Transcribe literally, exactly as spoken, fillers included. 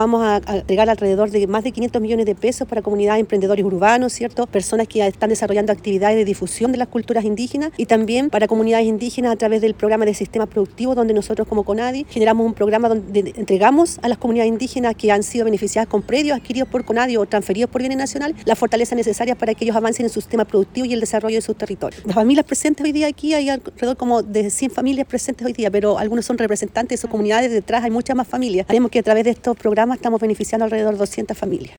Vamos a entregar alrededor de más de quinientos millones de pesos para comunidades, emprendedores urbanos, ¿cierto? Personas que están desarrollando actividades de difusión de las culturas indígenas y también para comunidades indígenas a través del programa de sistemas productivos, donde nosotros como CONADI generamos un programa donde entregamos a las comunidades indígenas que han sido beneficiadas con predios adquiridos por CONADI o transferidos por bienes nacionales la fortaleza necesaria para que ellos avancen en su sistema productivo y el desarrollo de sus territorios. Las familias presentes hoy día aquí, hay alrededor como de cien familias presentes hoy día, pero algunos son representantes de sus comunidades, detrás hay muchas más familias. Sabemos que a través de estos programas estamos beneficiando alrededor de doscientas familias.